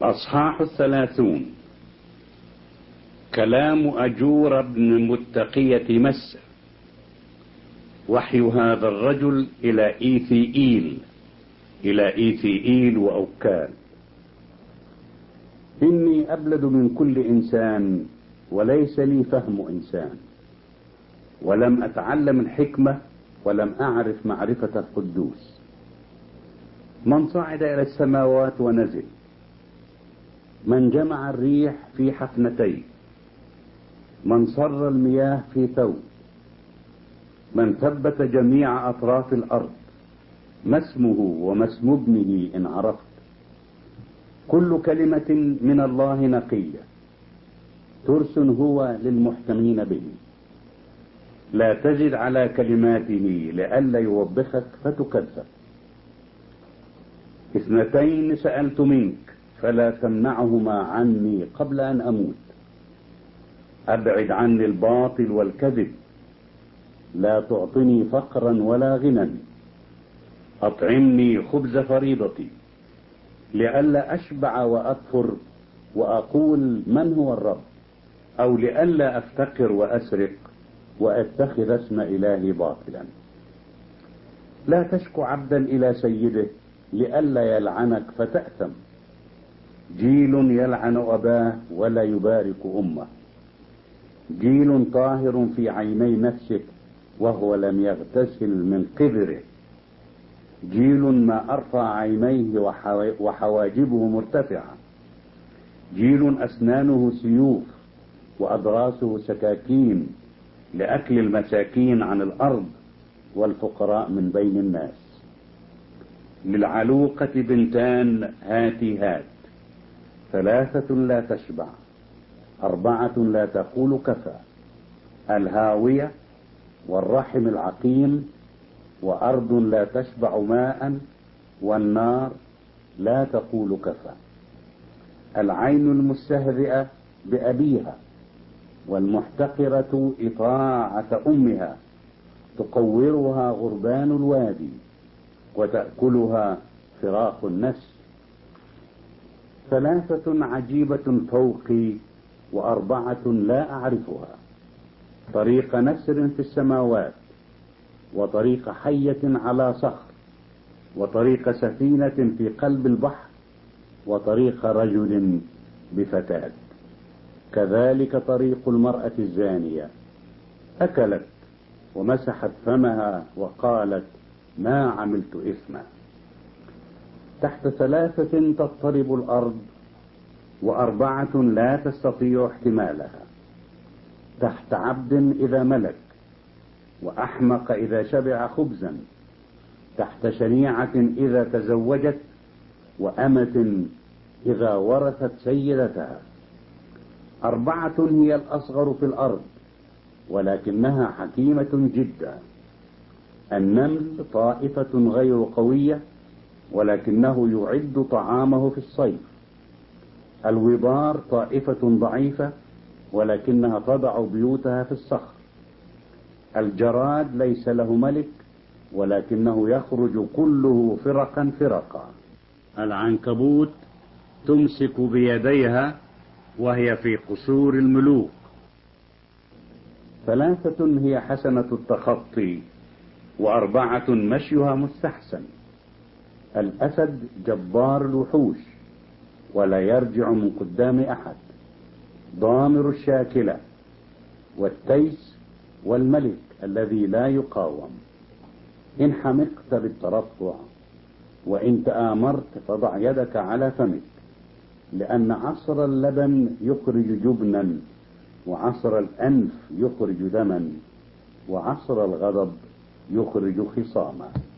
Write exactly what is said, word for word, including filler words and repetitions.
أصحاح الثلاثون. كلام أجور بن متقية مس. وحي هذا الرجل إلى إيثيئيل إلى إيثيئيل وأوكال. إني أبلد من كل إنسان وليس لي فهم إنسان، ولم أتعلم الحكمة ولم أعرف معرفة القدوس. من صعد إلى السماوات ونزل، من جمع الريح في حفنتيه، من صر المياه في ثوب، من ثبت جميع أطراف الأرض. ما اسمه وما اسم ابنه إن عرفت. كل كلمة من الله نقية، ترس هو للمحكمين به. لا تزد على كلماته لئلا يوبخك فتكذب. اثنتين سألت منك فلا تمنعهما عني قبل أن أموت. أبعد عني الباطل والكذب، لا تعطني فقرا ولا غنى. أطعمني خبز فريضتي لئلا أشبع وأكفر وأقول من هو الرب، أو لئلا أفتقر وأسرق وأتخذ اسم إلهي باطلا. لا تشكو عبدا إلى سيده لئلا يلعنك فتأثم. جيل يلعن أباه ولا يبارك أمه. جيل طاهر في عيني نفسه وهو لم يغتسل من قذره. جيل ما أرفع عينيه وحواجبه مرتفعة. جيل أسنانه سيوف وأضراسه سكاكين لأكل المساكين عن الأرض والفقراء من بين الناس. للعلوقة بنتان هاتي هات. ثلاثة لا تشبع، أربعة لا تقول كفى. الهاوية والرحم العقيم، وأرض لا تشبع ماء، والنار لا تقول كفى. العين المستهزئة بأبيها، والمحتقرة إطاعة أمها. تقورها غربان الوادي وتأكلها فراخ النسل. ثلاثة عجيبة فوقي وأربعة لا أعرفها. طريق نسر في السماوات، وطريق حية على صخر، وطريق سفينة في قلب البحر، وطريق رجل بفتاة. كذلك طريق المرأة الزانية. أكلت ومسحت فمها وقالت ما عملت إثما. تحت ثلاثة تضطرب الأرض، وأربعة لا تستطيع احتمالها. تحت عبد إذا ملك، وأحمق إذا شبع خبزا. تحت شنيعة إذا تزوجت، وأمة إذا ورثت سيدتها. أربعة هي الأصغر في الأرض ولكنها حكيمة جدا. النمل طائفة غير قوية ولكنه يعد طعامه في الصيف. الوبار طائفة ضعيفة ولكنها تضع بيوتها في الصخر. الجراد ليس له ملك ولكنه يخرج كله فرقا فرقا. العنكبوت تمسك بيديها وهي في قصور الملوك. ثلاثة هي حسنة التخطي، وأربعة مشيها مستحسن. الأسد جبار الوحوش ولا يرجع من قدام أحد. ضامر الشاكلة، والتيس، والملك الذي لا يقاوم. إن حمقت بالترفع، وإن تآمرت فضع يدك على فمك. لأن عصر اللبن يخرج جبنا، وعصر الأنف يخرج دما، وعصر الغضب يخرج خصاما.